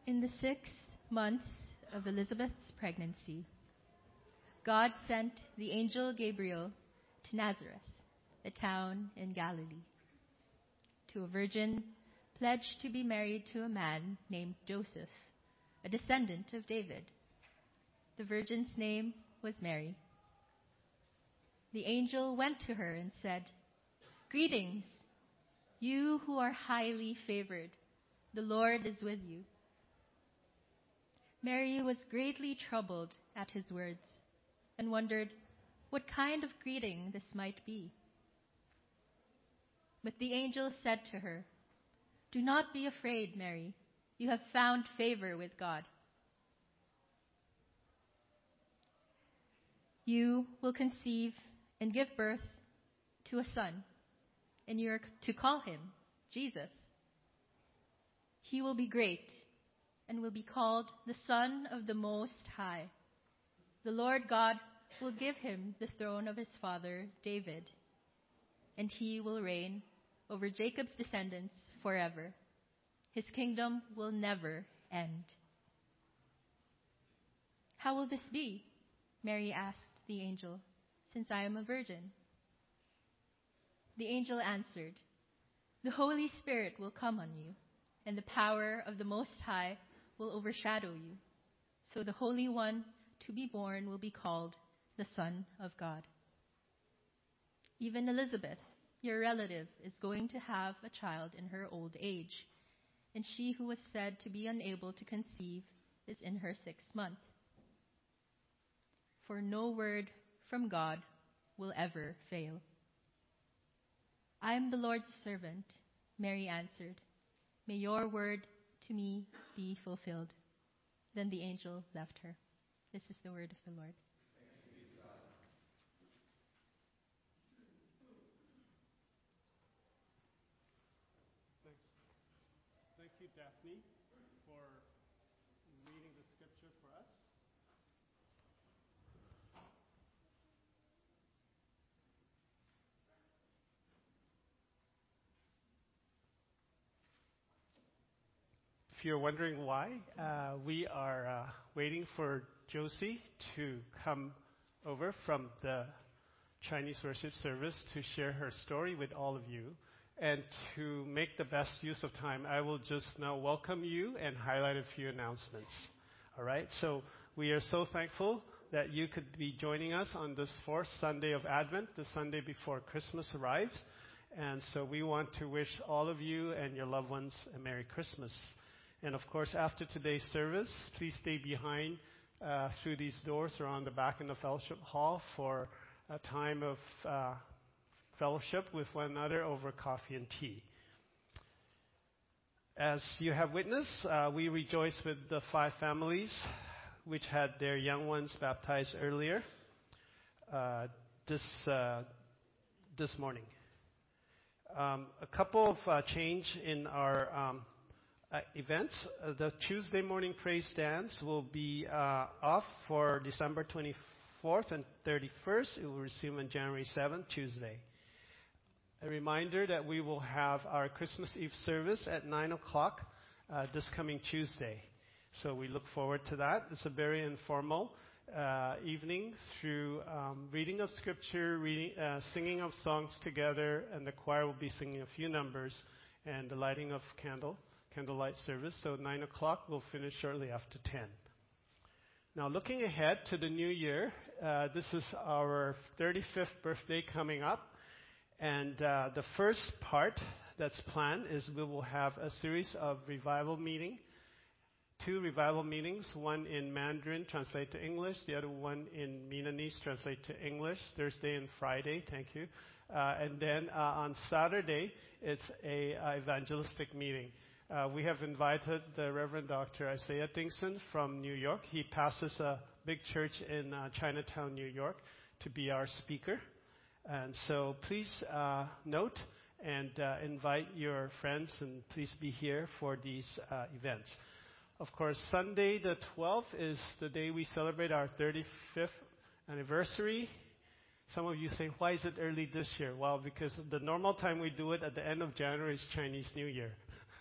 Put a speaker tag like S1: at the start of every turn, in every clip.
S1: In the 6th month of Elizabeth's pregnancy, God sent the angel Gabriel to Nazareth, a town in Galilee, to a virgin pledged to be married to a man named Joseph, a descendant of David. The virgin's name was Mary. The angel went to her and said, "Greetings, you who are highly favored. The Lord is with you." Mary was greatly troubled at his words and wondered what kind of greeting this might be. But the angel said to her, "Do not be afraid, Mary. You have found favor with God. You will conceive and give birth to a son, and you are to call him Jesus. He will be great and will be called the Son of the Most High. The Lord God will give him the throne of his father David, and he will reign over Jacob's descendants forever. His kingdom will never end." "How will this be?" Mary asked the angel, "since I am a virgin?" The angel answered, "The Holy Spirit will come on you, and the power of the Most High will overshadow you. So the Holy One to be born will be called the Son of God. Even Elizabeth, your relative, is going to have a child in her old age, and she who was said to be unable to conceive is in her 6th month. For no word from God will ever fail." "I am the Lord's servant," Mary answered. "May your word to me be fulfilled." Then the angel left her. This is the word of the Lord.
S2: Thanks. Thank you, Daphne, for reading the scripture for us. If you're wondering why, we are waiting for Josie to come over from the Chinese worship service to share her story with all of you. And to make the best use of time, I will just now welcome you and highlight a few announcements. All right? So we are so thankful that you could be joining us on this 4th Sunday of Advent, the Sunday before Christmas arrives. And so we want to wish all of you and your loved ones a Merry Christmas. And of course, after today's service, please stay behind through these doors around the back in the fellowship hall for a time of fellowship with one another over coffee and tea. As you have witnessed, we rejoice with the 5 families which had their young ones baptized earlier this morning. A couple of change in our events. The Tuesday morning praise dance will be off for December 24th and 31st. It will resume on January 7th, Tuesday. A reminder that we will have our Christmas Eve service at 9 o'clock this coming Tuesday. So we look forward to that. It's a very informal evening through reading of scripture, singing of songs together, and the choir will be singing a few numbers, and the lighting of candlelight service. So 9 o'clock, we'll finish shortly after 10. Now, looking ahead to the new year, this is our 35th birthday coming up. And the first part that's planned is we will have a series of revival meetings, 2 revival meetings, one in Mandarin, translate to English, the other one in Vietnamese, translate to English, Thursday and Friday, thank you. And then on Saturday, it's a evangelistic meeting. We have invited the Reverend Dr. Isaiah Dingson from New York. He pastors a big church in Chinatown, New York, to be our speaker. And so please note and invite your friends, and please be here for these events. Of course, Sunday the 12th is the day we celebrate our 35th anniversary. Some of you say, why is it early this year? Well, because the normal time we do it at the end of January is Chinese New Year.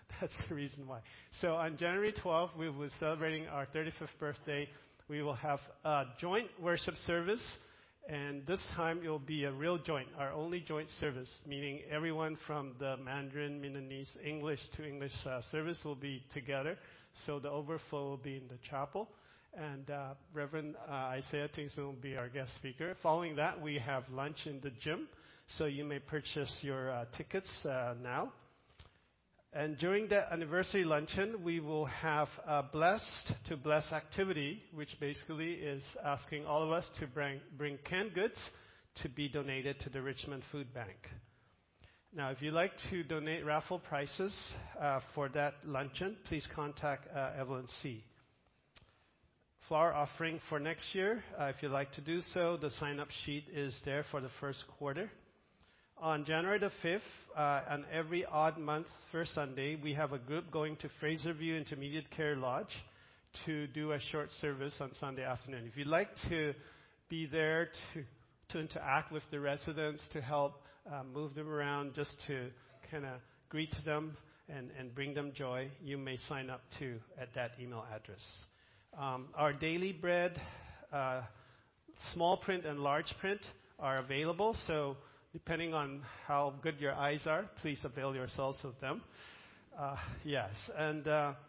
S2: That's the reason why. So on January 12th, we will be celebrating our 35th birthday. We will have a joint worship service, and this time it will be a real joint, our only joint service, meaning everyone from the Mandarin, Minnonese, English to English service will be together. So the overflow will be in the chapel. And Reverend Isaiah Tingson will be our guest speaker. Following that, we have lunch in the gym, so you may purchase your tickets now. And during the anniversary luncheon, we will have a Blessed to Bless activity, which basically is asking all of us to bring canned goods to be donated to the Richmond Food Bank. Now, if you'd like to donate raffle prizes for that luncheon, please contact Evelyn C. Flower offering for next year, if you'd like to do so, the sign-up sheet is there for the first quarter. On January the 5th, on every odd month, first Sunday, we have a group going to Fraserview Intermediate Care Lodge to do a short service on Sunday afternoon. If you'd like to be there to interact with the residents, to help move them around, just to kind of greet them and bring them joy, you may sign up too at that email address. Our daily bread, small print and large print, are available, so depending on how good your eyes are, please avail yourselves of them. Yes, and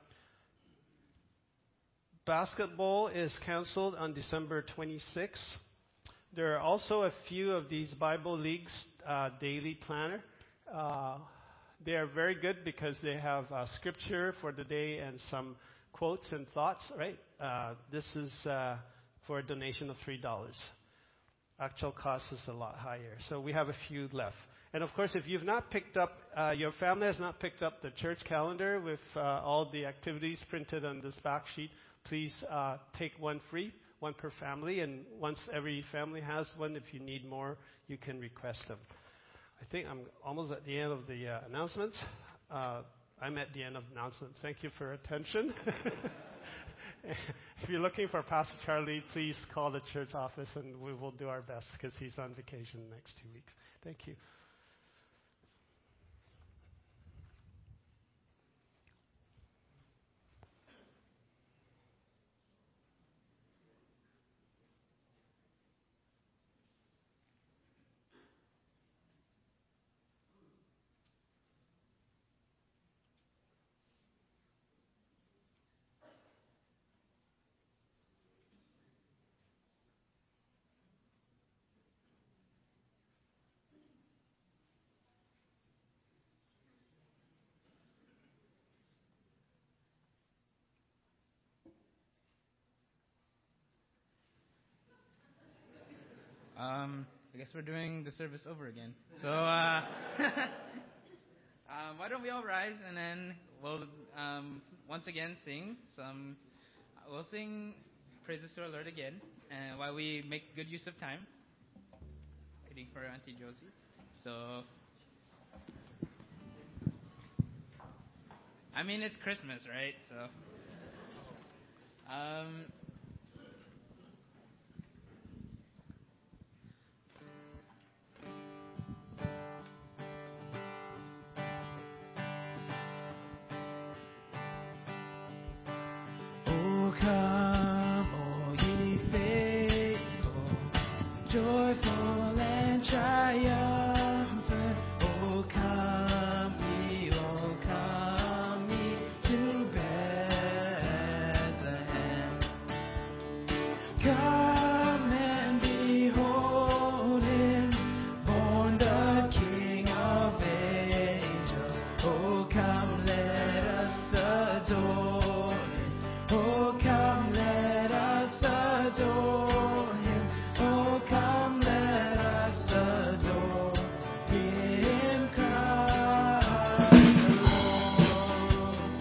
S2: basketball is canceled on December 26th. There are also a few of these Bible League's daily planner. They are very good because they have scripture for the day and some quotes and thoughts, right? This is for a donation of $3. Actual cost is a lot higher. So we have a few left. And of course, if you've not picked up, your family has not picked up the church calendar with all the activities printed on this back sheet, please take one free, one per family. And once every family has one, if you need more, you can request them. I think I'm almost at the end of the announcements. I'm at the end of announcements. Thank you for your attention. If you're looking for Pastor Charlie, please call the church office and we will do our best because he's on vacation the next 2 weeks. Thank you.
S3: I guess we're doing the service over again. So why don't we all rise and then we'll once again sing some. We'll sing praises to our Lord again, and while we make good use of time, waiting for Auntie Josie. So I mean, it's Christmas, right? So
S4: joyful and triumphant. Oh, come ye to Bethlehem. Come and behold him, born the King of angels. Oh, come, let us adore him. Oh, come, let us adore him. Oh, come, let us adore him, Christ the Lord.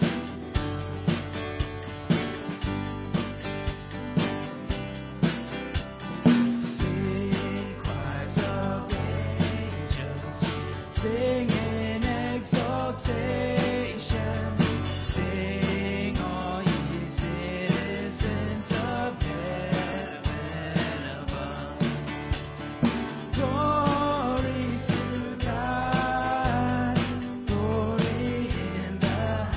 S4: Sing, choirs of angels, sing in exaltation. Sing, all ye citizens of heaven above. Glory to God, glory in the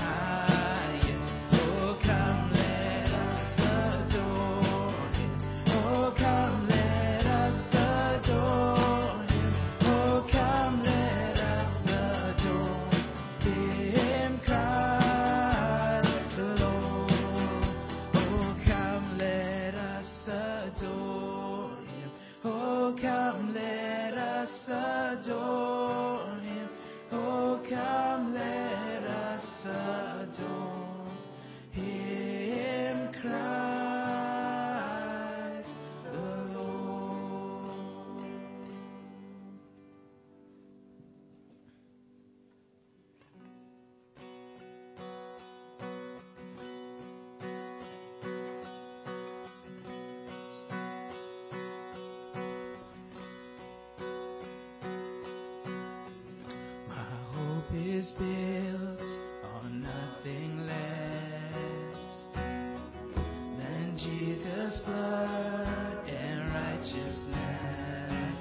S4: is built on nothing less than Jesus' blood and righteousness.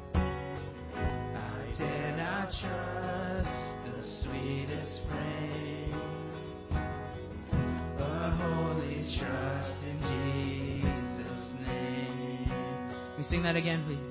S4: I dare not trust the sweetest frame, but wholly trust in Jesus' name.
S3: Can we sing that again, please?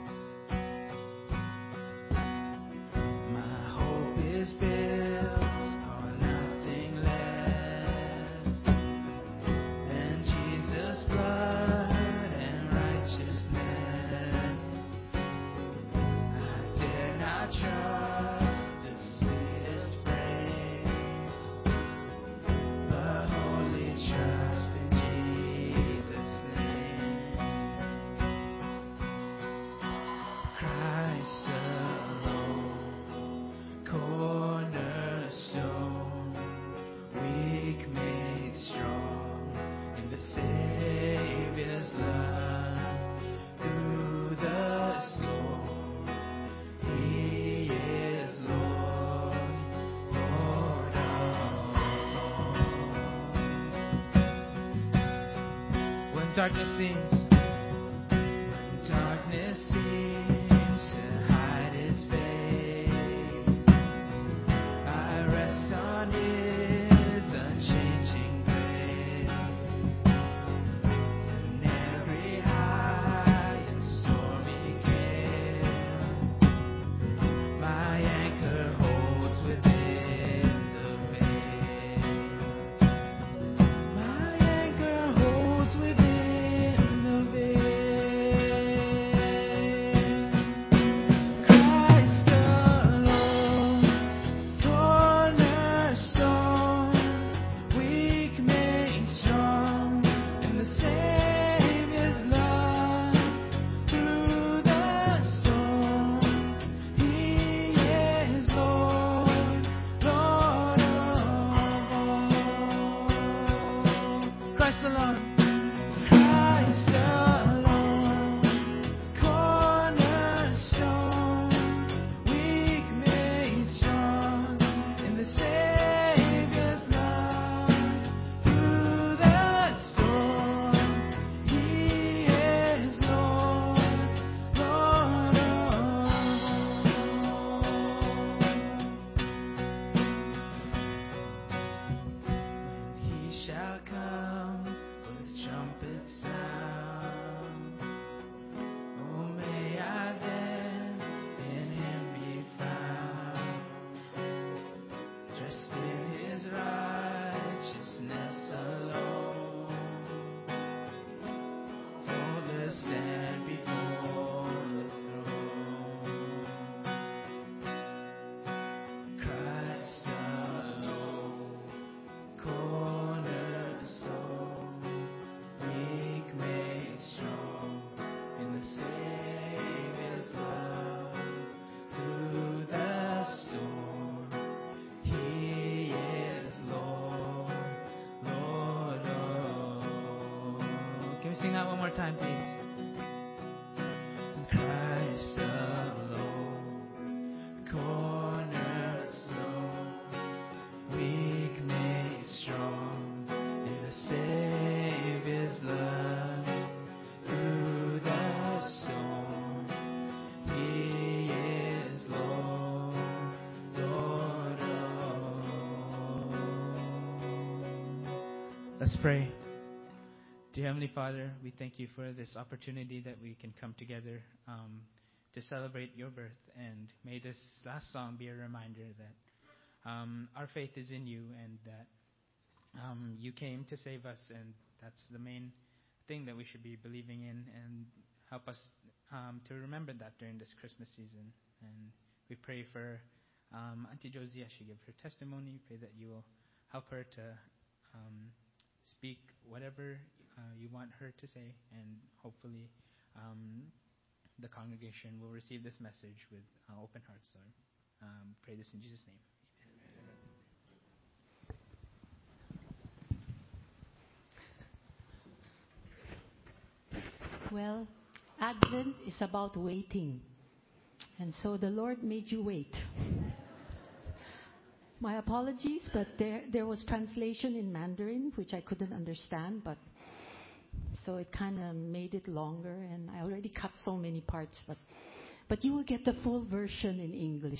S4: My hope is built on nothing less than Jesus' blood and righteousness. I dare not trust the sweetest frame, but wholly trust in Jesus' name. Christ alone, cornerstone, weak made strong in the Savior's love. Through the storm, He is Lord, Lord of all.
S3: When darkness seems
S4: When darkness seems to hide His face, I rest on His unchanging grace. In every high and stormy gale, my anchor holds within the veil. My anchor holds within the veil. Christ alone, cornerstone, weak made strong in the Savior's love. Through the storm, He is Lord, Lord of all.
S3: Christ alone.
S4: Christ alone, cornerstone, weak made strong in the Savior's love. Through the storm, He is Lord, Lord of all. When He shall come with trumpet sound, oh, may I then in Him be found, dressed in His righteousness alone, faultless stand before the throne. Christ alone, cornerstone, weak made strong in the Savior's love. Through the storm, He is Lord, Lord of all.
S3: Can we sing that one more time, please?
S4: Christ alone, cornerstone, weak made strong in the Savior's love. Through the storm, He is Lord, Lord of all.
S3: Let's pray. Dear Heavenly Father, we thank you for this opportunity that we can come together to celebrate your birth. And may this last song be a reminder that our faith is in you and that you came to save us. And that's the main thing that we should be believing in. And help us to remember that during this Christmas season. And we pray for Auntie Josie as she gives her testimony. Pray that you will help her to speak whatever you want her to say, and hopefully the congregation will receive this message with open hearts, Lord. Pray this in Jesus' name.
S5: Well, Advent is about waiting. And so the Lord made you wait. My apologies, but there was translation in Mandarin, which I couldn't understand, but so it kind of made it longer, and I already cut so many parts, but you will get the full version in English.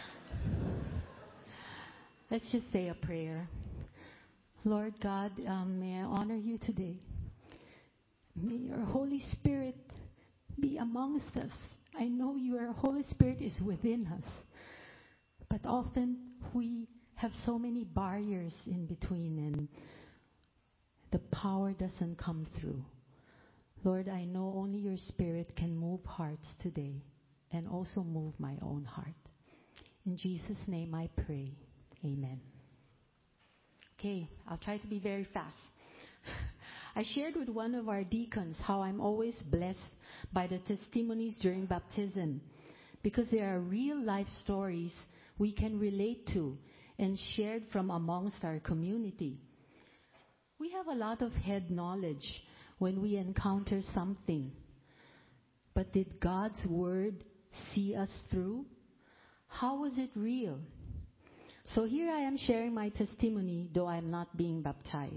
S5: Let's just say a prayer. Lord God, may I honor you today. May your Holy Spirit be amongst us. I know your Holy Spirit is within us, but often we have so many barriers in between and the power doesn't come through. Lord, I know only your Spirit can move hearts today and also move my own heart. In Jesus' name I pray. Amen. Okay, I'll try to be very fast. I shared with one of our deacons how I'm always blessed by the testimonies during baptism because there are real life stories we can relate to and shared from amongst our community. We have a lot of head knowledge when we encounter something. But did God's word see us through? How was it real? So here I am sharing my testimony, though I am not being baptized.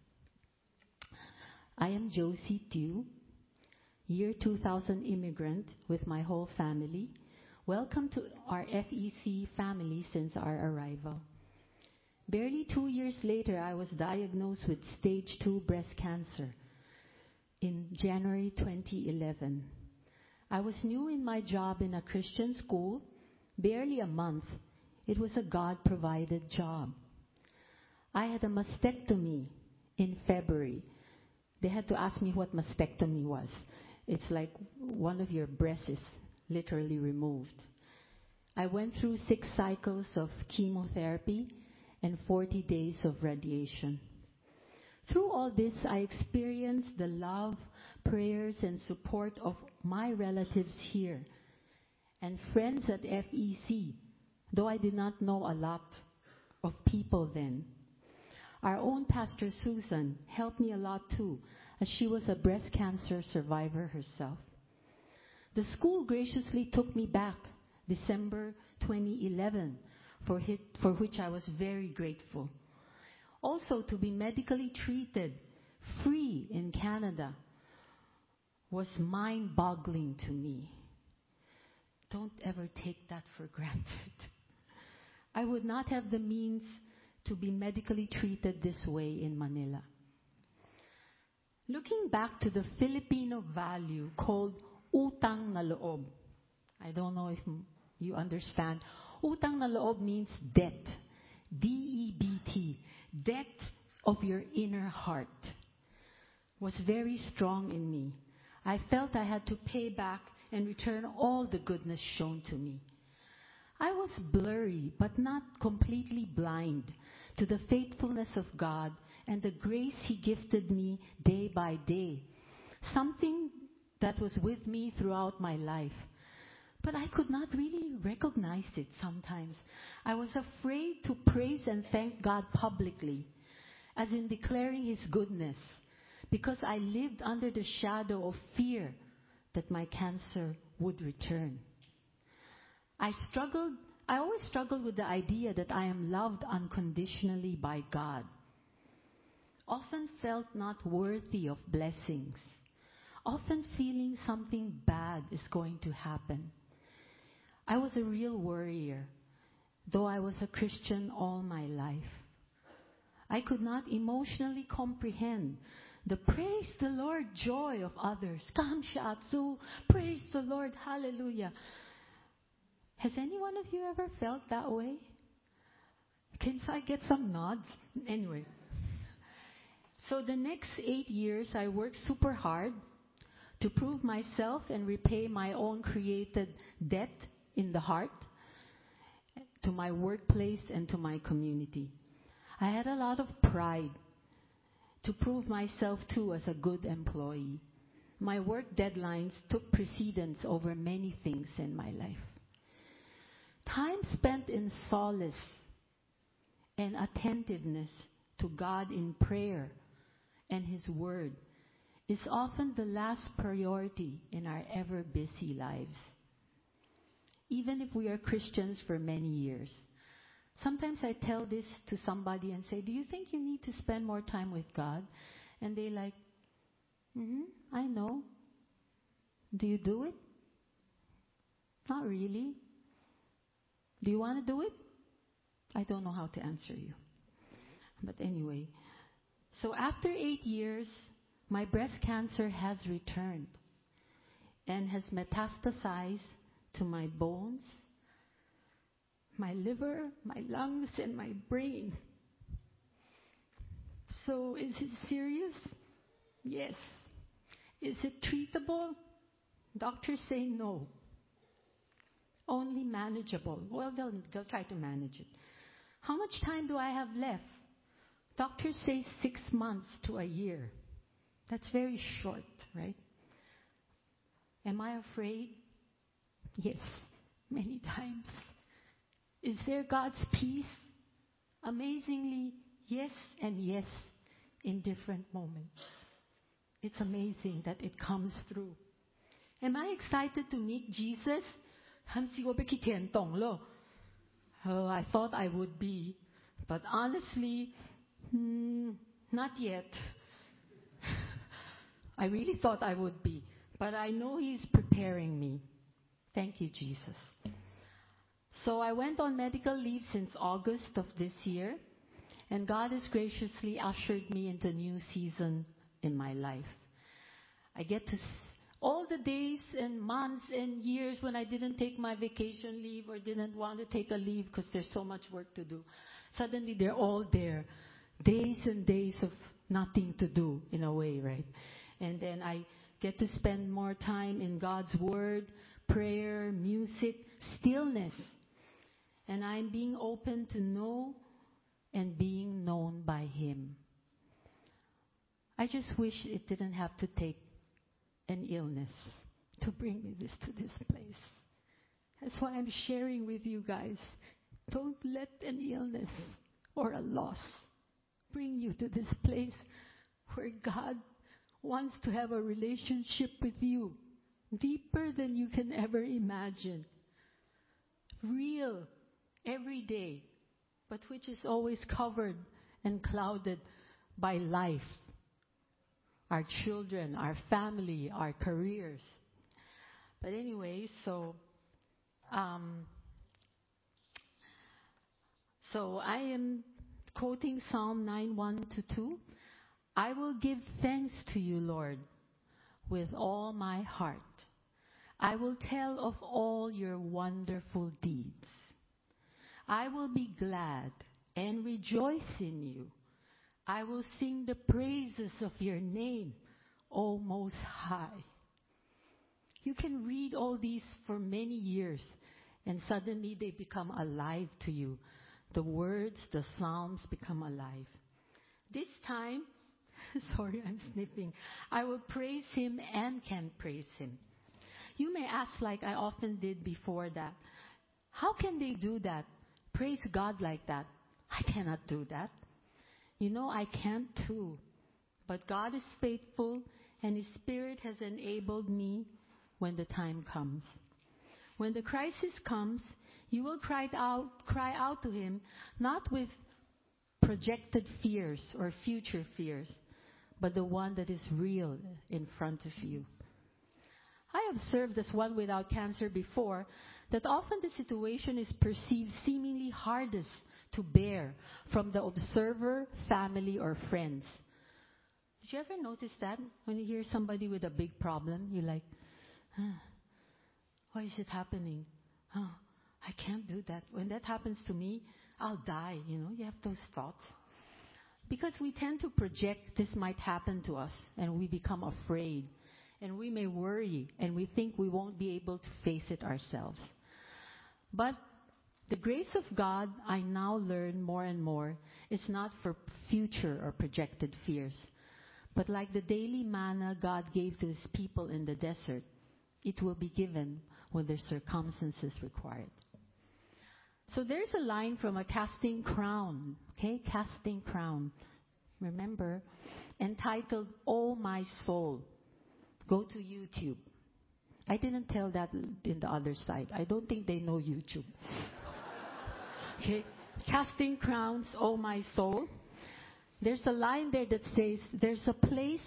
S5: I am Josie Tew, year 2000 immigrant with my whole family. Welcome to our FEC family since our arrival. Barely 2 years later, I was diagnosed with stage 2 breast cancer in January 2011. I was new in my job in a Christian school, barely a month. It was a God-provided job. I had a mastectomy in February. They had to ask me what mastectomy was. It's like one of your breasts is literally removed. I went through 6 cycles of chemotherapy and 40 days of radiation. Through all this, I experienced the love, prayers, and support of my relatives here and friends at FEC, though I did not know a lot of people then. Our own Pastor Susan helped me a lot too, as she was a breast cancer survivor herself. The school graciously took me back December 2011, for which I was very grateful. Also, to be medically treated free in Canada was mind-boggling to me. Don't ever take that for granted. I would not have the means to be medically treated this way in Manila. Looking back to the Filipino value called utang na loob. I don't know if you understand. Utang na loob means debt. D-E-B-T. Debt of your inner heart was very strong in me. I felt I had to pay back and return all the goodness shown to me. I was blurry, but not completely blind to the faithfulness of God and the grace He gifted me day by day. Something that was with me throughout my life. But I could not really recognize it sometimes. I was afraid to praise and thank God publicly, as in declaring His goodness, because I lived under the shadow of fear that my cancer would return. I always struggled with the idea that I am loved unconditionally by God. Often felt not worthy of blessings. Often feeling something bad is going to happen. I was a real worrier, though I was a Christian all my life. I could not emotionally comprehend the praise the Lord joy of others. Kamshatsu, praise the Lord, hallelujah. Has any one of you ever felt that way? Can I get some nods? Anyway. So the next 8 years I worked super hard to prove myself and repay my own created debt in the heart, to my workplace and to my community. I had a lot of pride to prove myself too as a good employee. My work deadlines took precedence over many things in my life. Time spent in solace and attentiveness to God in prayer and His Word is often the last priority in our ever busy lives. Even if we are Christians for many years, sometimes I tell this to somebody and say, do you think you need to spend more time with God? And they like, I know. Do you do it? Not really. Do you want to do it? I don't know how to answer you. But anyway, so after 8 years, my breast cancer has returned and has metastasized to my bones, my liver, my lungs, and my brain. So is it serious? Yes. Is it treatable? Doctors say no. Only manageable. Well, they'll try to manage it. How much time do I have left? Doctors say 6 months to a year. That's very short, right? Am I afraid? Yes, many times. Is there God's peace? Amazingly, yes and yes in different moments. It's amazing that it comes through. Am I excited to meet Jesus? I thought I would be, but honestly, not yet. I really thought I would be, but I know He's preparing me. Thank you, Jesus. So I went on medical leave since August of this year, and God has graciously ushered me into a new season in my life. I get to all the days and months and years when I didn't take my vacation leave or didn't want to take a leave because there's so much work to do. Suddenly they're all there. Days and days of nothing to do in a way, right? And then I get to spend more time in God's Word, prayer, music, stillness. And I'm being open to know and being known by Him. I just wish it didn't have to take an illness to bring me to this place. That's why I'm sharing with you guys. Don't let an illness or a loss bring you to this place where God wants to have a relationship with you deeper than you can ever imagine. Real, every day, but which is always covered and clouded by life. Our children, our family, our careers. But anyway, so I am quoting Psalm 9:1-2. I will give thanks to you, Lord, with all my heart. I will tell of all your wonderful deeds. I will be glad and rejoice in you. I will sing the praises of your name, O Most High. You can read all these for many years, and suddenly they become alive to you. The words, the Psalms become alive. This time, sorry, I'm sniffing. I will praise Him and can praise Him. You may ask, like I often did before that, how can they do that? Praise God like that. I cannot do that. You know, I can't too. But God is faithful, and His Spirit has enabled me when the time comes. When the crisis comes, you will cry out to Him, not with projected fears or future fears, but the one that is real in front of you. I observed as one without cancer before that often the situation is perceived seemingly hardest to bear from the observer, family, or friends. Did you ever notice that? When you hear somebody with a big problem, you're like, why is it happening? I can't do that. When that happens to me, I'll die. You have those thoughts. Because we tend to project this might happen to us, and we become afraid. And we may worry, and we think we won't be able to face it ourselves. But the grace of God, I now learn more and more, is not for future or projected fears. But like the daily manna God gave to His people in the desert, it will be given when the circumstances require it. So there's a line from a Casting Crown, okay? Casting Crown. Remember? Entitled, Oh My Soul. Go to YouTube. I didn't tell that in the other side. I don't think they know YouTube. Okay? Casting crowns, O my soul. There's a line there that says, there's a place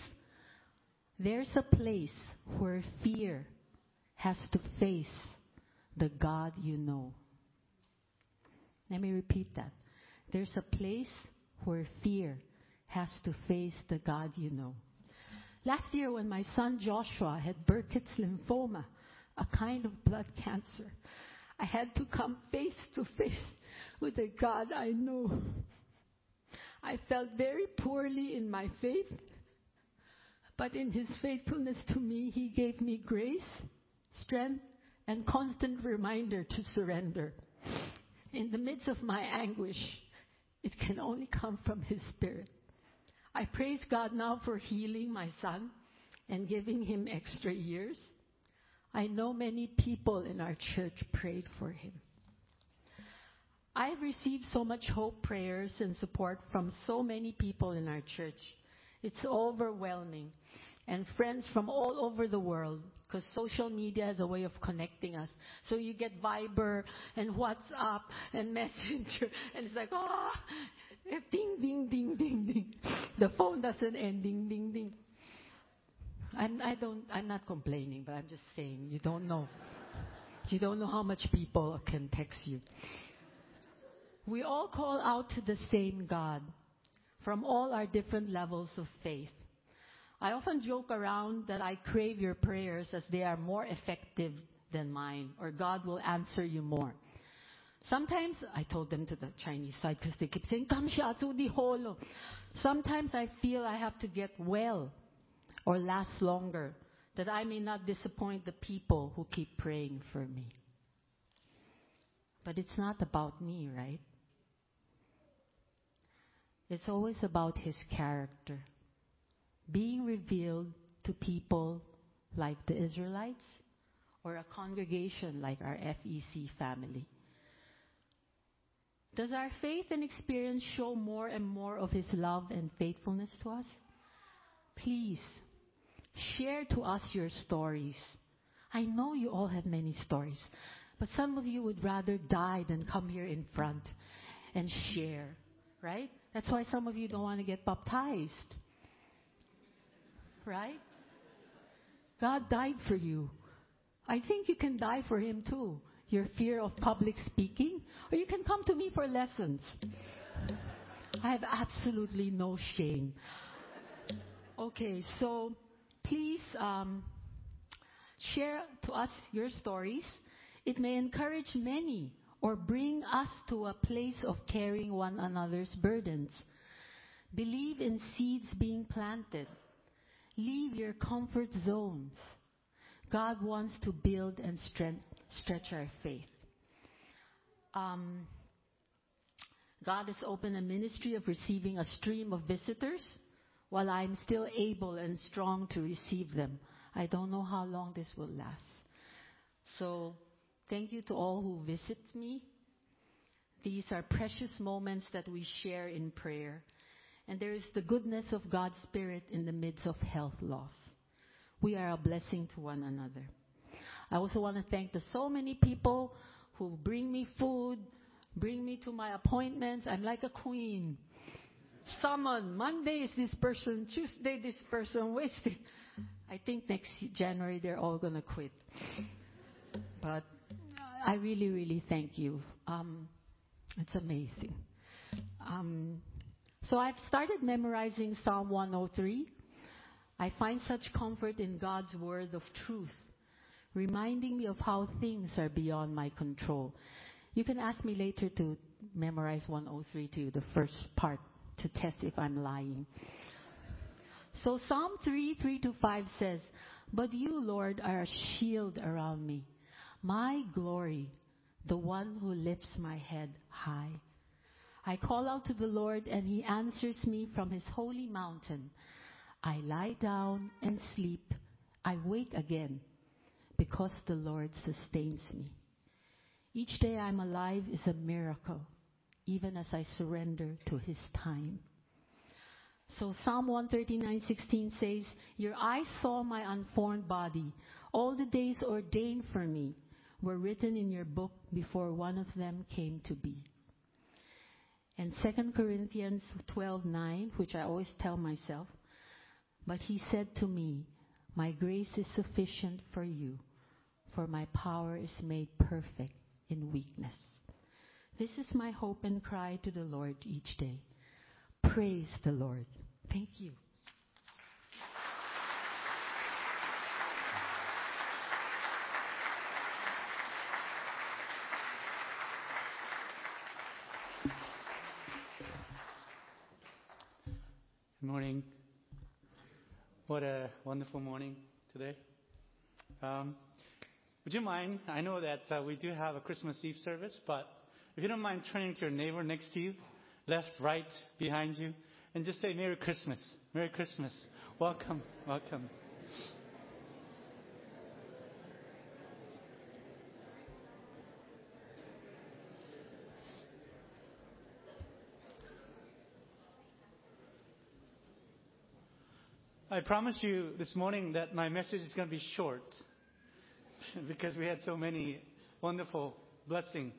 S5: where fear has to face the God you know. Let me repeat that. There's a place where fear has to face the God you know. Last year when my son Joshua had Burkitt's lymphoma, a kind of blood cancer, I had to come face to face with the God I know. I felt very poorly in my faith, but in His faithfulness to me, He gave me grace, strength, and constant reminder to surrender. In the midst of my anguish, it can only come from His Spirit. I praise God now for healing my son and giving him extra years. I know many people in our church prayed for him. I've received so much hope, prayers, and support from so many people in our church. It's overwhelming. And friends from all over the world, because social media is a way of connecting us. So you get Viber and WhatsApp and Messenger, and it's like, ding, ding, ding, ding, ding. The phone doesn't end, ding, ding, ding. I'm not complaining, but I'm just saying, you don't know. You don't know how much people can text you. We all call out to the same God from all our different levels of faith. I often joke around that I crave your prayers as they are more effective than mine, or God will answer you more. Sometimes, I told them to the Chinese side because they keep saying, "Kamshatsu di holo." Sometimes I feel I have to get well or last longer, that I may not disappoint the people who keep praying for me. But it's not about me, right? It's always about His character being revealed to people like the Israelites or a congregation like our FEC family. Does our faith and experience show more and more of His love and faithfulness to us? Please, share to us your stories. I know you all have many stories, but some of you would rather die than come here in front and share, right? That's why some of you don't want to get baptized, right? God died for you. I think you can die for Him too. Your fear of public speaking, or you can come to me for lessons. I have absolutely no shame. Okay, so please share to us your stories. It may encourage many or bring us to a place of carrying one another's burdens. Believe in seeds being planted. Leave your comfort zones. God wants to build and stretch our faith. God has opened a ministry of receiving a stream of visitors while I'm still able and strong to receive them. I don't know how long this will last. So thank you to all who visit me. These are precious moments that we share in prayer. And there is the goodness of God's Spirit in the midst of health loss. We are a blessing to one another. I also want to thank the so many people who bring me food, bring me to my appointments. I'm like a queen. Summon. Monday is this person. Tuesday this person. Wednesday. I think next January they're all going to quit. But I really, really thank you. It's amazing. So I've started memorizing Psalm 103. I find such comfort in God's word of truth, reminding me of how things are beyond my control. You can ask me later to memorize 103 too, the first part, to test if I'm lying. So Psalm 3:3-5 says, "But you, Lord, are a shield around me, my glory, the one who lifts my head high. I call out to the Lord, and He answers me from His holy mountain. I lie down and sleep. I wake again, because the Lord sustains me. Each day I'm alive is a miracle, even as I surrender to His time." So Psalm 139:16 says, "Your eyes saw my unformed body. All the days ordained for me were written in your book before one of them came to be." And 2 Corinthians 12:9, which I always tell myself, but he said to me, my grace is sufficient for you, for my power is made perfect in weakness. This is my hope and cry to the Lord each day. Praise the Lord. Thank you.
S6: Good morning. What a wonderful morning today. Would you mind, I know that we do have a Christmas Eve service, but if you don't mind turning to your neighbor next to you, left, right, behind you, and just say Merry Christmas. Merry Christmas. Welcome, welcome. I promise you this morning that my message is going to be short because we had so many wonderful blessings.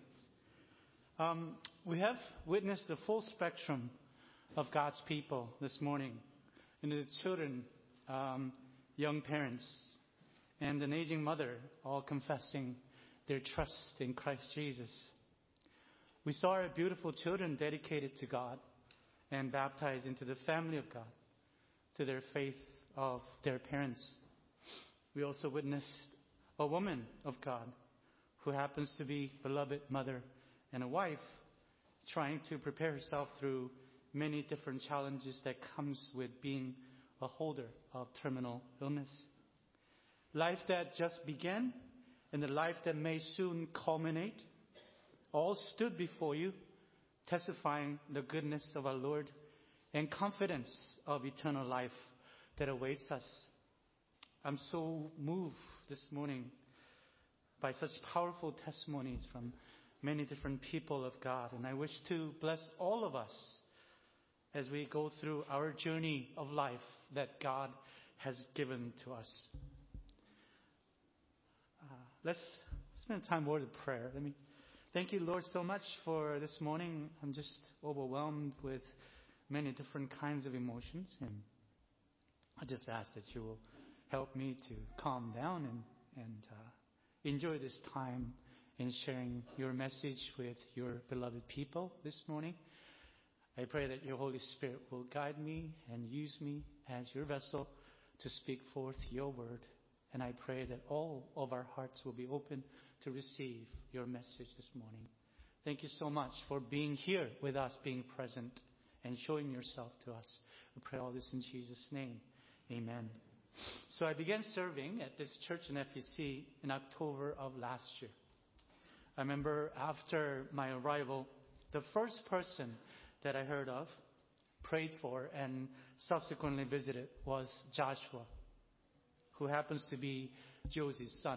S6: We have witnessed the full spectrum of God's people this morning. And the children, young parents, and an aging mother all confessing their trust in Christ Jesus. We saw our beautiful children dedicated to God and baptized into the family of God, to their faith of their parents. We also witnessed a woman of God who happens to be a beloved mother and a wife trying to prepare herself through many different challenges that comes with being a holder of terminal illness. Life that just began and the life that may soon culminate all stood before you, testifying the goodness of our Lord and confidence of eternal life that awaits us. I'm so moved this morning by such powerful testimonies from many different people of God. And I wish to bless all of us as we go through our journey of life that God has given to us. Let's spend time word of prayer. Let me thank you, Lord, so much for this morning. I'm just overwhelmed with many different kinds of emotions, and I just ask that you will help me to calm down and enjoy this time in sharing your message with your beloved people this morning. I pray that your Holy Spirit will guide me and use me as your vessel to speak forth your word. And I pray that all of our hearts will be open to receive your message this morning. Thank you so much for being here with us, being present, and showing yourself to us. We pray all this in Jesus' name. Amen. So I began serving at this church in FEC in October of last year. I remember after my arrival, the first person that I heard of, prayed for, and subsequently visited was Joshua, who happens to be Josie's son.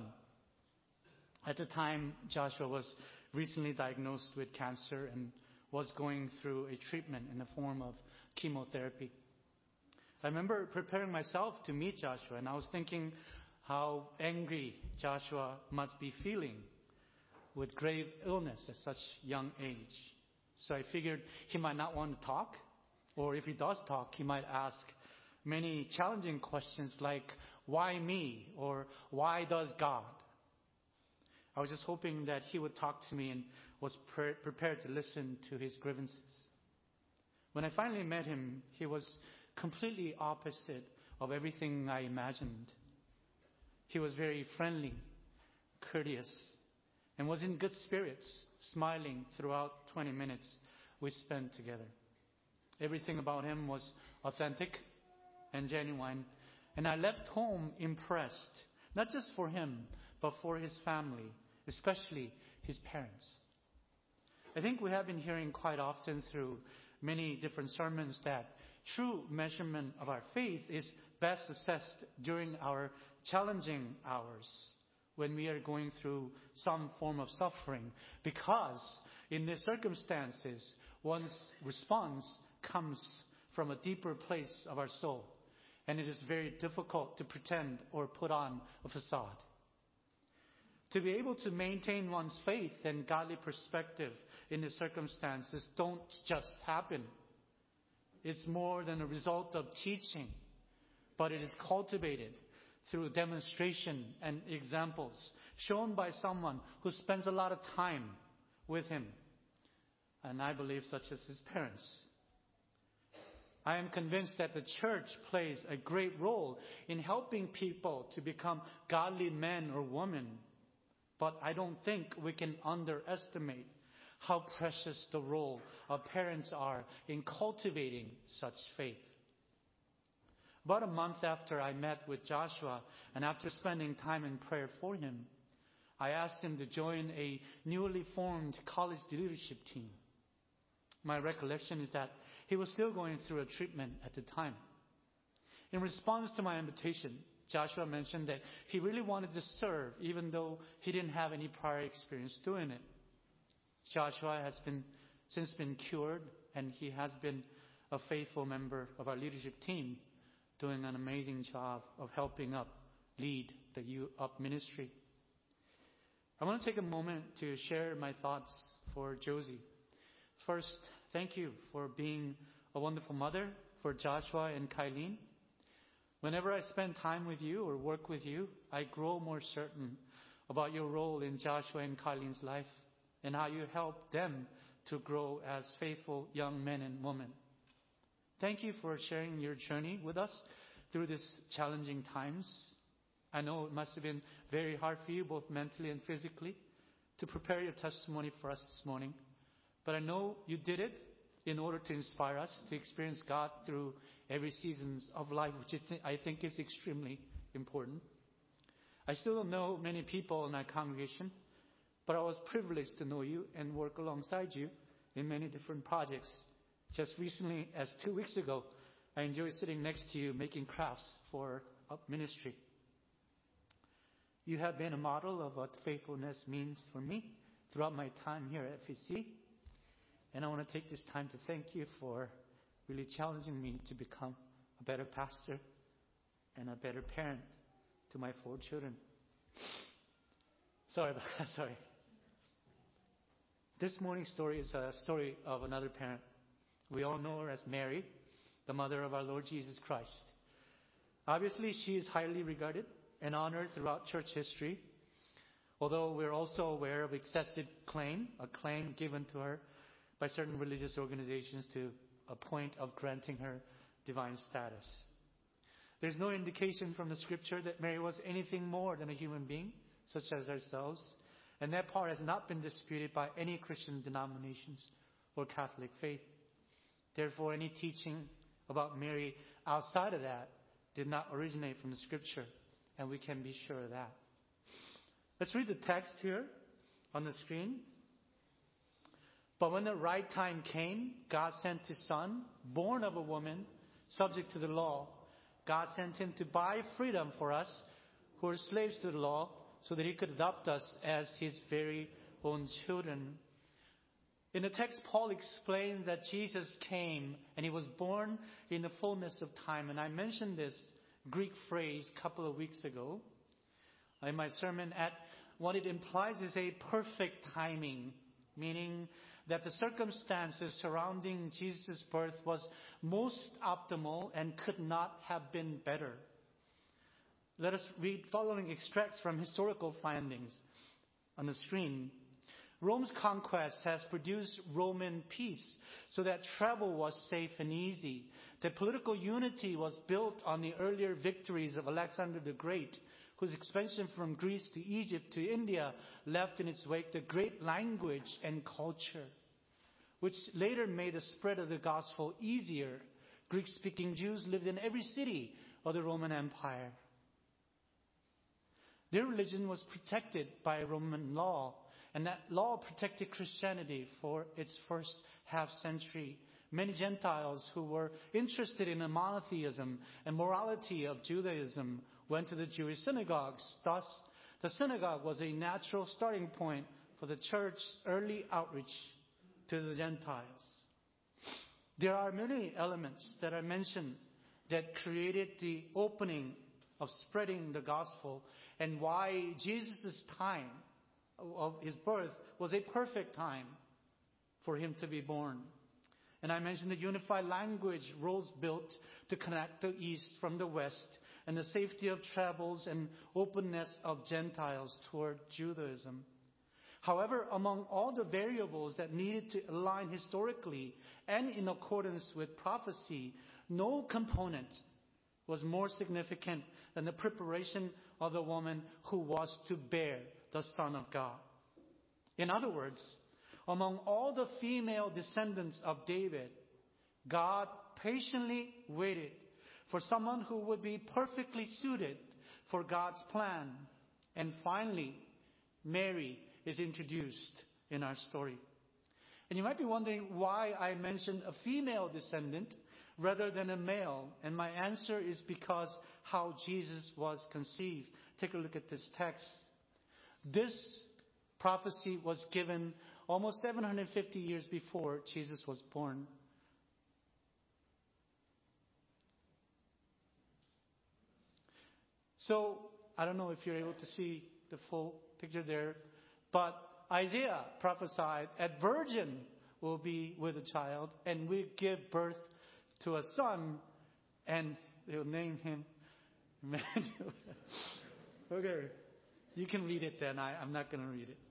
S6: At the time, Joshua was recently diagnosed with cancer and was going through a treatment in the form of chemotherapy. I remember preparing myself to meet Joshua, and I was thinking how angry Joshua must be feeling with grave illness at such young age. So I figured he might not want to talk, or if he does talk, he might ask many challenging questions like, why me? Or why does God? I was just hoping that he would talk to me and was prepared to listen to his grievances. When I finally met him, he was completely opposite of everything I imagined. He was very friendly, courteous, and was in good spirits, smiling throughout 20 minutes we spent together. Everything about him was authentic and genuine, and I left home impressed, not just for him, but for his family, especially his parents. I think we have been hearing quite often through many different sermons that true measurement of our faith is best assessed during our challenging hours when we are going through some form of suffering, because in these circumstances, one's response comes from a deeper place of our soul, and it is very difficult to pretend or put on a facade. To be able to maintain one's faith and godly perspective in the circumstances don't just happen. It's more than a result of teaching, but it is cultivated through demonstration and examples shown by someone who spends a lot of time with him, and I believe such as his parents. I am convinced that the church plays a great role in helping people to become godly men or women, but I don't think we can underestimate how precious the role of parents are in cultivating such faith. About a month after I met with Joshua, and after spending time in prayer for him, I asked him to join a newly formed college leadership team. My recollection is that he was still going through a treatment at the time. In response to my invitation, Joshua mentioned that he really wanted to serve, even though he didn't have any prior experience doing it. Joshua has since been cured, and he has been a faithful member of our leadership team, doing an amazing job of helping lead the youth up ministry. I want to take a moment to share my thoughts for Josie. First, thank you for being a wonderful mother for Joshua and Kylene. Whenever I spend time with you or work with you, I grow more certain about your role in Joshua and Kylene's life and how you help them to grow as faithful young men and women. Thank you for sharing your journey with us through these challenging times. I know it must have been very hard for you, both mentally and physically, to prepare your testimony for us this morning. But I know you did it in order to inspire us to experience God through every season of life, which I think is extremely important. I still don't know many people in our congregation, but I was privileged to know you and work alongside you in many different projects. Just recently, as 2 weeks ago, I enjoyed sitting next to you making crafts for Up Ministry. You have been a model of what faithfulness means for me throughout my time here at FEC. And I want to take this time to thank you for really challenging me to become a better pastor and a better parent to my 4 children. Sorry. This morning's story is a story of another parent. We all know her as Mary, the mother of our Lord Jesus Christ. Obviously, she is highly regarded and honored throughout church history, although we're also aware of excessive claim, a claim given to her by certain religious organizations to a point of granting her divine status. There's no indication from the scripture that Mary was anything more than a human being, such as ourselves, and that part has not been disputed by any Christian denominations or Catholic faith. Therefore, any teaching about Mary outside of that did not originate from the scripture, and we can be sure of that. Let's read the text here on the screen. But when the right time came, God sent His Son, born of a woman, subject to the law. God sent Him to buy freedom for us who are slaves to the law, so that He could adopt us as His very own children. In the text, Paul explains that Jesus came and He was born in the fullness of time. And I mentioned this Greek phrase a couple of weeks ago in my sermon. What it implies is a perfect timing, meaning that the circumstances surrounding Jesus' birth was most optimal and could not have been better. Let us read following extracts from historical findings on the screen. Rome's conquest has produced Roman peace, so that travel was safe and easy. That political unity was built on the earlier victories of Alexander the Great, whose expansion from Greece to Egypt to India left in its wake the great language and culture, which later made the spread of the gospel easier. Greek-speaking Jews lived in every city of the Roman Empire. Their religion was protected by Roman law, and that law protected Christianity for its first half century. Many Gentiles who were interested in the monotheism and morality of Judaism went to the Jewish synagogues. Thus, the synagogue was a natural starting point for the church's early outreach to the Gentiles. There are many elements that I mentioned that created the opening of spreading the gospel and why Jesus' time of his birth was a perfect time for him to be born. And I mentioned the unified language roads built to connect the East from the West, and the safety of travels and openness of Gentiles toward Judaism. However, among all the variables that needed to align historically and in accordance with prophecy, no component was more significant than the preparation of the woman who was to bear the Son of God. In other words, among all the female descendants of David, God patiently waited for someone who would be perfectly suited for God's plan. And finally, Mary is introduced in our story. And you might be wondering why I mentioned a female descendant rather than a male. And my answer is because how Jesus was conceived. Take a look at this text. This prophecy was given almost 750 years before Jesus was born. So, I don't know if you're able to see the full picture there, but Isaiah prophesied a virgin will be with a child and will give birth to a son, and they'll name him Emmanuel. Okay, you can read it then. I'm not going to read it.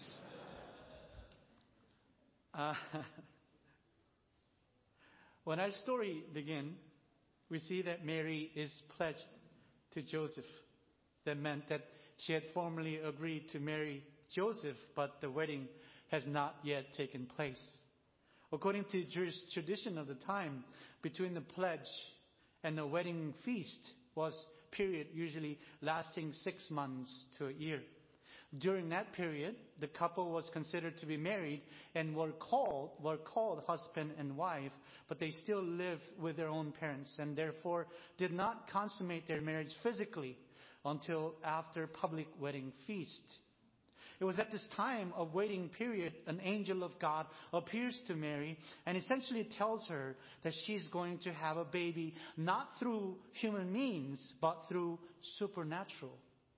S6: When our story begins, we see that Mary is pledged to Joseph. That meant that she had formally agreed to marry Joseph, but the wedding has not yet taken place. According to Jewish tradition of the time, between the pledge and the wedding feast was a period usually lasting 6 months to a year. During that period, the couple was considered to be married and were called husband and wife, but they still lived with their own parents and therefore did not consummate their marriage physically until after public wedding feast. It was at this time of waiting period an angel of God appears to Mary and essentially tells her that she's going to have a baby not through human means but through supernatural.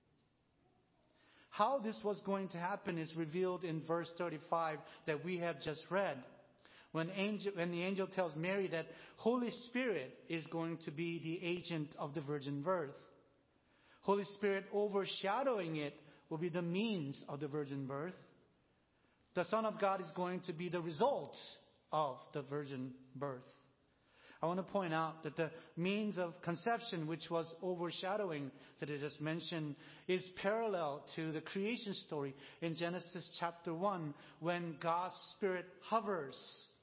S6: How this was going to happen is revealed in verse 35 that we have just read. When the angel tells Mary that Holy Spirit is going to be the agent of the virgin birth. Holy Spirit overshadowing it will be the means of the virgin birth. The Son of God is going to be the result of the virgin birth. I want to point out that the means of conception, which was overshadowing that I just mentioned, is parallel to the creation story in Genesis chapter 1 when God's Spirit hovers,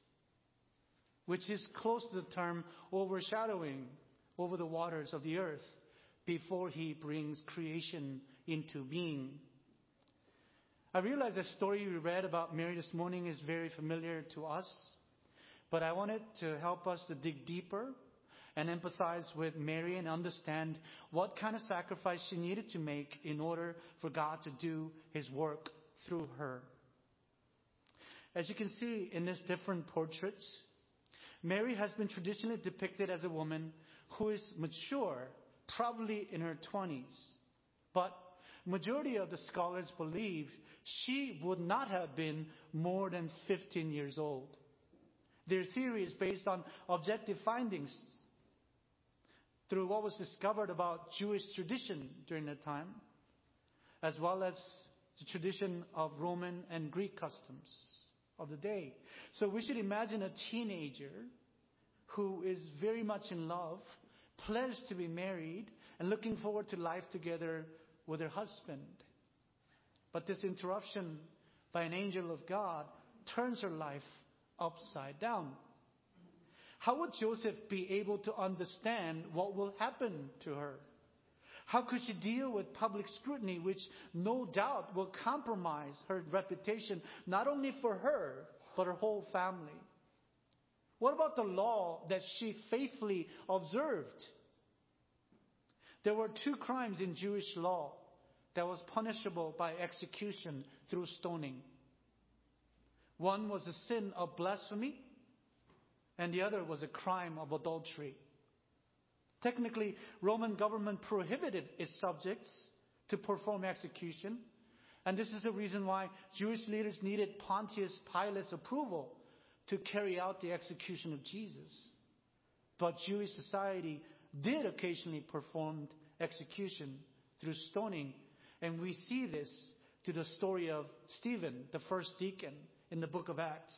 S6: which is close to the term overshadowing over the waters of the earth before He brings creation into being. I realize the story we read about Mary this morning is very familiar to us. But I wanted to help us to dig deeper and empathize with Mary and understand what kind of sacrifice she needed to make in order for God to do His work through her. As you can see in these different portraits, Mary has been traditionally depicted as a woman who is mature, probably in her 20s. But majority of the scholars believe she would not have been more than 15 years old. Their theory is based on objective findings through what was discovered about Jewish tradition during that time, as well as the tradition of Roman and Greek customs of the day. So we should imagine a teenager who is very much in love, pledged to be married, and looking forward to life together with her husband. But this interruption by an angel of God turns her life upside down. How would Joseph be able to understand what will happen to her? How could she deal with public scrutiny, which no doubt will compromise her reputation, not only for her, but her whole family? What about the law that she faithfully observed? There were 2 crimes in Jewish law that was punishable by execution through stoning. One was a sin of blasphemy, and the other was a crime of adultery. Technically, Roman government prohibited its subjects to perform execution. And this is the reason why Jewish leaders needed Pontius Pilate's approval to carry out the execution of Jesus. But Jewish society did occasionally perform execution through stoning. And we see this to the story of Stephen, the first deacon, in the book of Acts.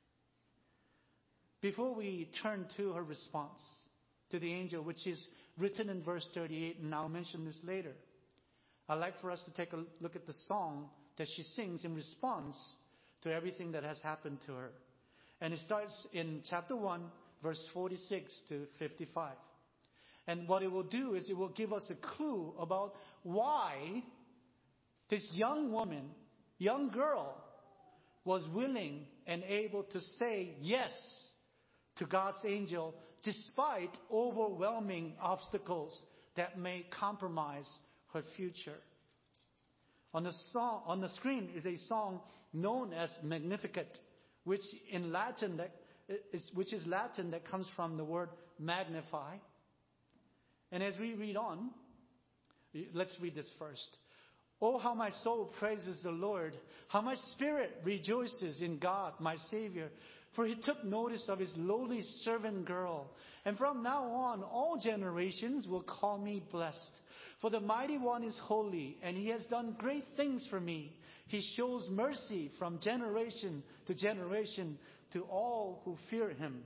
S6: Before we turn to her response to the angel, which is written in verse 38, and I'll mention this later, I'd like for us to take a look at the song that she sings in response to everything that has happened to her. And it starts in chapter 1, verse 46 to 55. And what it will do is it will give us a clue about why this young woman, young girl, was willing and able to say yes to God's angel despite overwhelming obstacles that may compromise her future. On the screen is a song known as Magnificat, which is Latin that comes from the word magnify. And as we read on, let's read this first. Oh, how my soul praises the Lord, how my spirit rejoices in God, my Savior. For he took notice of his lowly servant girl. And from now on, all generations will call me blessed. For the Mighty One is holy, and he has done great things for me. He shows mercy from generation to generation to all who fear him.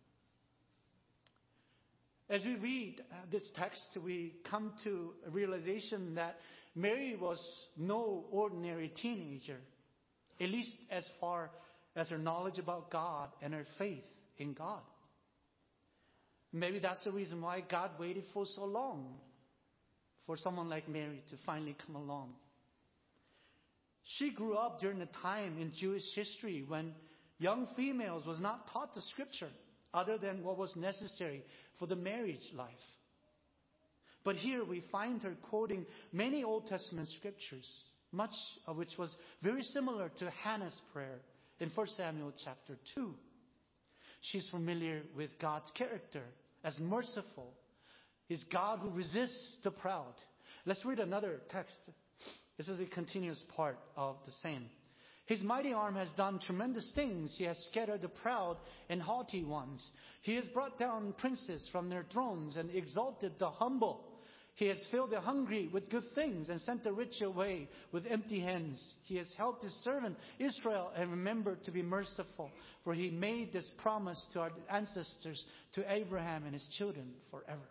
S6: As we read this text, we come to a realization that Mary was no ordinary teenager, at least as far as her knowledge about God and her faith in God. Maybe that's the reason why God waited for so long for someone like Mary to finally come along. She grew up during a time in Jewish history when young females was not taught the scripture other than what was necessary for the marriage life. But here we find her quoting many Old Testament scriptures, much of which was very similar to Hannah's prayer in 1 Samuel chapter 2. She's familiar with God's character as merciful. He's God who resists the proud. Let's read another text. This is a continuous part of the same. His mighty arm has done tremendous things. He has scattered the proud and haughty ones. He has brought down princes from their thrones and exalted the humble. He has filled the hungry with good things and sent the rich away with empty hands. He has helped his servant Israel and remembered to be merciful. For he made this promise to our ancestors, to Abraham and his children forever.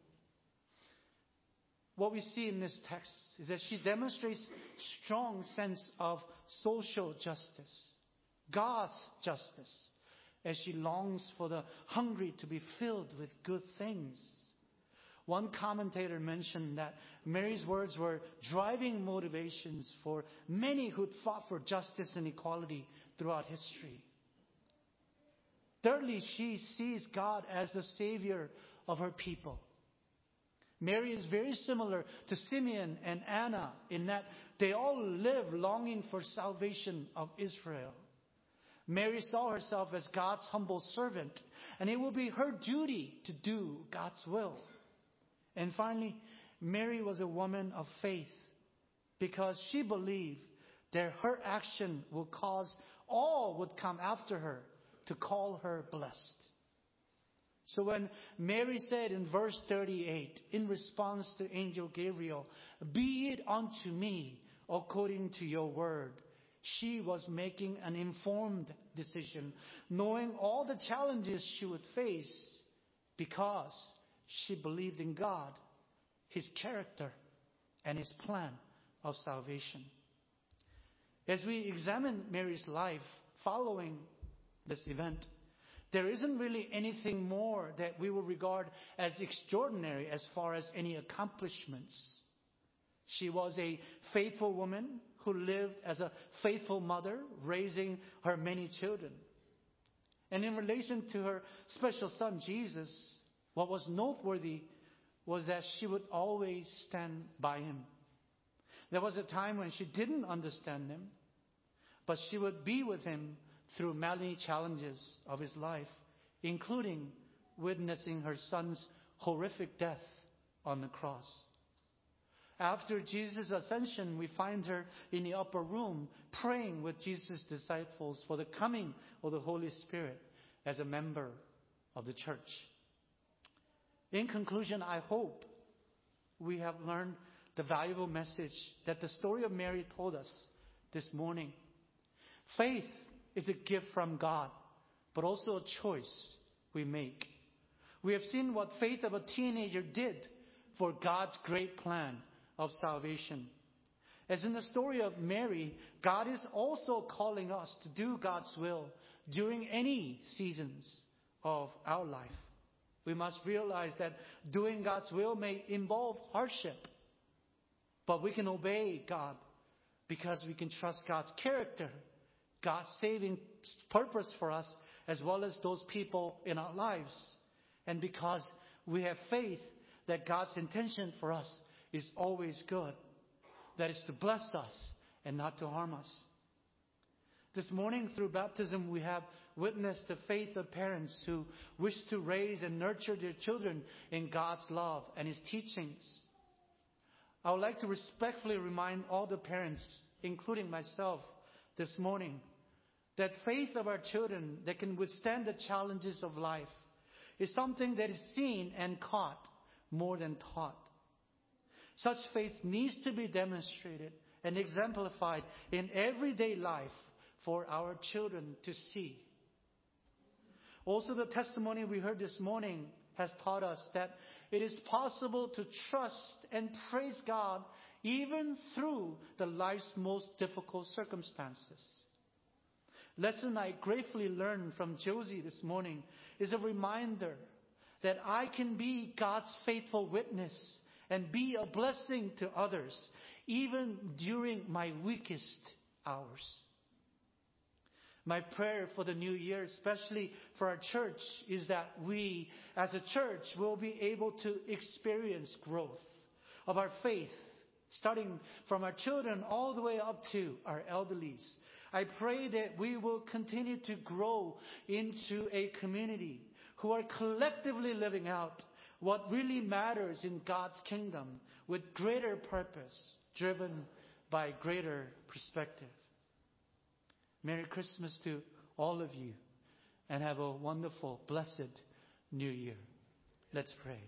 S6: What we see in this text is that she demonstrates strong sense of social justice, God's justice, as she longs for the hungry to be filled with good things. One commentator mentioned that Mary's words were driving motivations for many who fought for justice and equality throughout history. Thirdly, she sees God as the Savior of her people. Mary is very similar to Simeon and Anna in that they all live longing for salvation of Israel. Mary saw herself as God's humble servant, and it will be her duty to do God's will. And finally, Mary was a woman of faith because she believed that her action will cause all would come after her to call her blessed. So when Mary said in verse 38, in response to Angel Gabriel, "Be it unto me according to your word," she was making an informed decision, knowing all the challenges she would face because she believed in God, his character, and his plan of salvation. As we examine Mary's life following this event, there isn't really anything more that we will regard as extraordinary as far as any accomplishments. She was a faithful woman who lived as a faithful mother, raising her many children. And in relation to her special son, Jesus, what was noteworthy was that she would always stand by him. There was a time when she didn't understand him, but she would be with him through many challenges of his life, including witnessing her son's horrific death on the cross. After Jesus' ascension, we find her in the upper room praying with Jesus' disciples for the coming of the Holy Spirit as a member of the church. In conclusion, I hope we have learned the valuable message that the story of Mary told us this morning. Faith is a gift from God, but also a choice we make. We have seen what faith of a teenager did for God's great plan of salvation. As in the story of Mary, God is also calling us to do God's will during any seasons of our life. We must realize that doing God's will may involve hardship, but we can obey God because we can trust God's character, God's saving purpose for us, as well as those people in our lives. And because we have faith that God's intention for us is always good, that is to bless us and not to harm us. This morning, through baptism, we have witnessed the faith of parents who wish to raise and nurture their children in God's love and His teachings. I would like to respectfully remind all the parents, including myself, this morning, that faith of our children that can withstand the challenges of life is something that is seen and caught more than taught. Such faith needs to be demonstrated and exemplified in everyday life for our children to see. Also, the testimony we heard this morning has taught us that it is possible to trust and praise God even through the life's most difficult circumstances. Lesson I gratefully learned from Josie this morning is a reminder that I can be God's faithful witness and be a blessing to others even during my weakest hours. My prayer for the new year, especially for our church, is that we as a church will be able to experience growth of our faith, starting from our children all the way up to our elderlies. I pray that we will continue to grow into a community who are collectively living out what really matters in God's kingdom with greater purpose, driven by greater perspective. Merry Christmas to all of you, and have a wonderful, blessed New Year. Let's pray.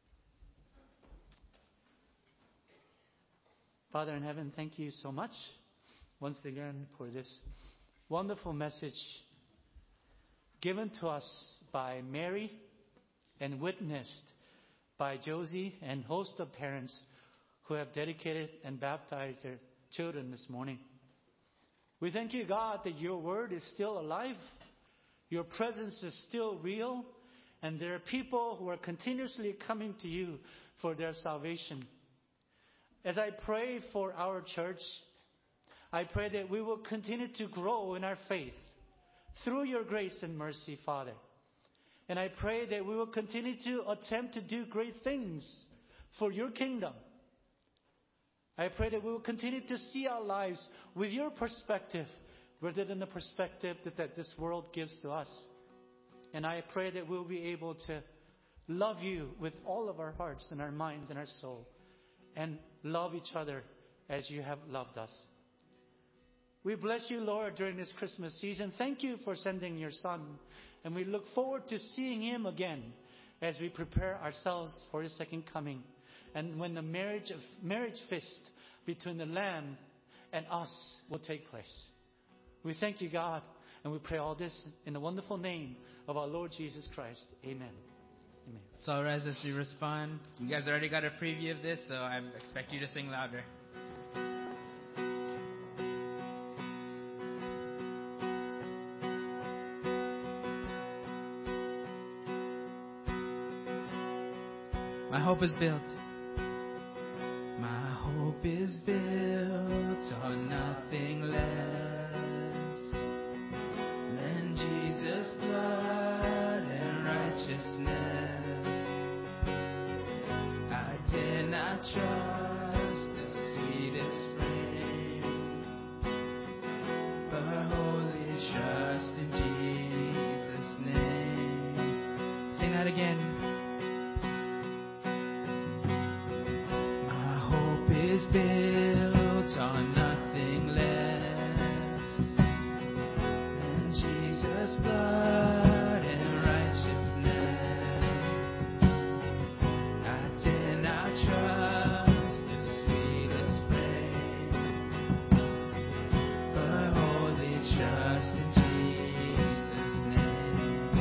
S6: Father in heaven, thank you so much once again for this wonderful message given to us by Mary and witnessed by Josie and host of parents who have dedicated and baptized their children this morning. We thank you, God, that your word is still alive, your presence is still real, and there are people who are continuously coming to you for their salvation. As I pray for our church, I pray that we will continue to grow in our faith through your grace and mercy, Father. And I pray that we will continue to attempt to do great things for your kingdom. I pray that we will continue to see our lives with your perspective rather than the perspective that this world gives to us. And I pray that we'll be able to love you with all of our hearts and our minds and our soul, and love each other as you have loved us. We bless you, Lord, during this Christmas season. Thank you for sending your Son. And we look forward to seeing Him again as we prepare ourselves for His second coming. And when the marriage feast between the Lamb and us will take place. We thank you, God, and we pray all this in the wonderful name of our Lord Jesus Christ. Amen. Amen.
S3: So I'll rise as we respond. You guys already got a preview of this, so I expect you to sing louder. My hope is built. My hope is built on nothing less than Jesus' blood and righteousness. I dare not trust the sweetest frame, but wholly trust in Jesus' name. Sing that again.
S4: built on nothing less than Jesus' blood and righteousness. I dare not trust the sweetest frame, but wholly trust in Jesus' name.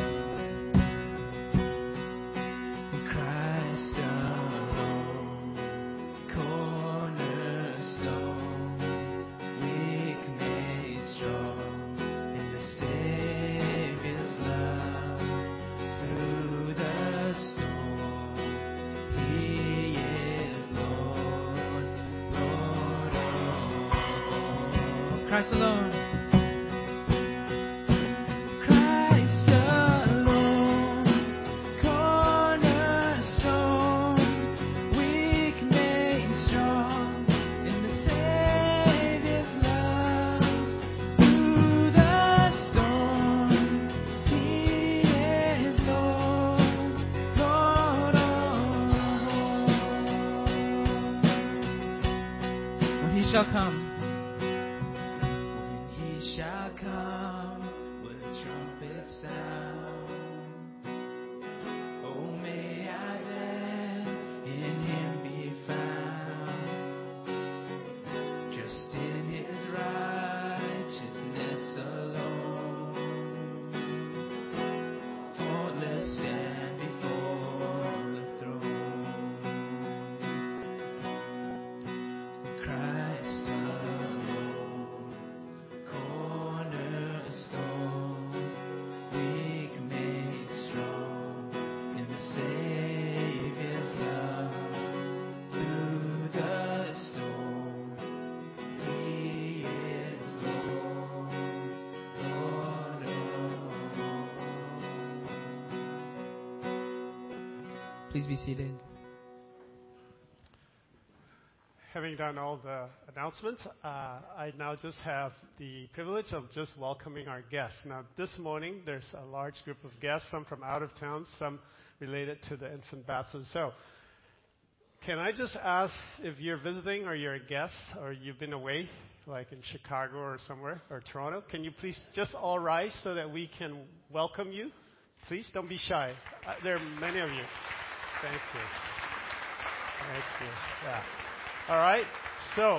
S4: Christ alone, cornerstone, weak made strong in the Savior's love. Through the storm, He is Lord, Lord, oh, Christ alone. Christ alone, cornerstone, weak made strong in the Savior's love. Through the storm, He is Lord, Lord, oh. When He shall come, when He shall come with a trumpet sound, oh, may I then in Him be found, just in His righteousness alone, faultless stand before the throne. Christ alone, cornerstone, weak made strong in the Savior's love. Through the storm, He is Lord, Lord, oh. Please be seated.
S2: Having done all the announcements, I now just have the privilege of just welcoming our guests. Now, this morning, there's a large group of guests, some from out of town, some related to the infant baptism. So, can I just ask if you're visiting or you're a guest or you've been away, like in Chicago or somewhere, or Toronto, can you please just all rise so that we can welcome you? Please, don't be shy. There are many of you. Thank you. Thank you. Yeah. All right. So,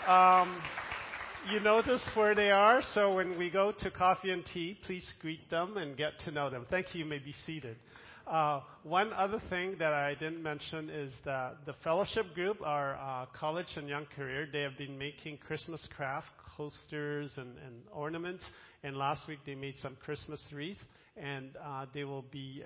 S2: you notice where they are. So when we go to coffee and tea, please greet them and get to know them. Thank you. You may be seated. One other thing that I didn't mention is that the fellowship group, our college and young career, they have been making Christmas craft, coasters and ornaments. And last week they made some Christmas wreath, and they will be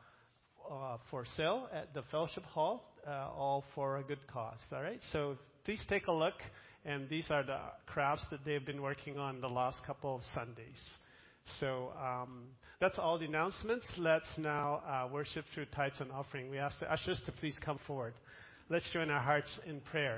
S2: for sale at the fellowship hall, all for a good cause. All right, so please take a look, and these are the crafts that they've been working on the last couple of Sundays. So that's all the announcements. Let's now worship through tithes and offering. We ask the ushers to please come forward. Let's join our hearts in prayer.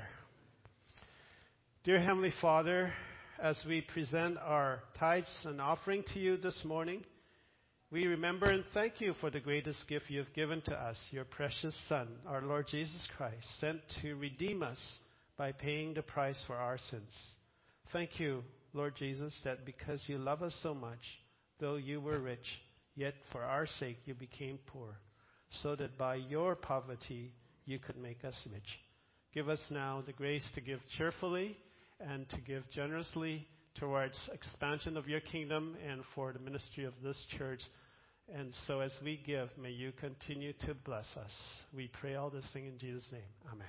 S2: Dear Heavenly Father, as we present our tithes and offering to you this morning, we remember and thank you for the greatest gift you have given to us, your precious Son, our Lord Jesus Christ, sent to redeem us by paying the price for our sins. Thank you, Lord Jesus, that because you love us so much, though you were rich, yet for our sake you became poor, so that by your poverty you could make us rich. Give us now the grace to give cheerfully and to give generously towards expansion of your kingdom and for the ministry of this church. And so as we give, may you continue to bless us. We pray all this thing in Jesus' name. Amen.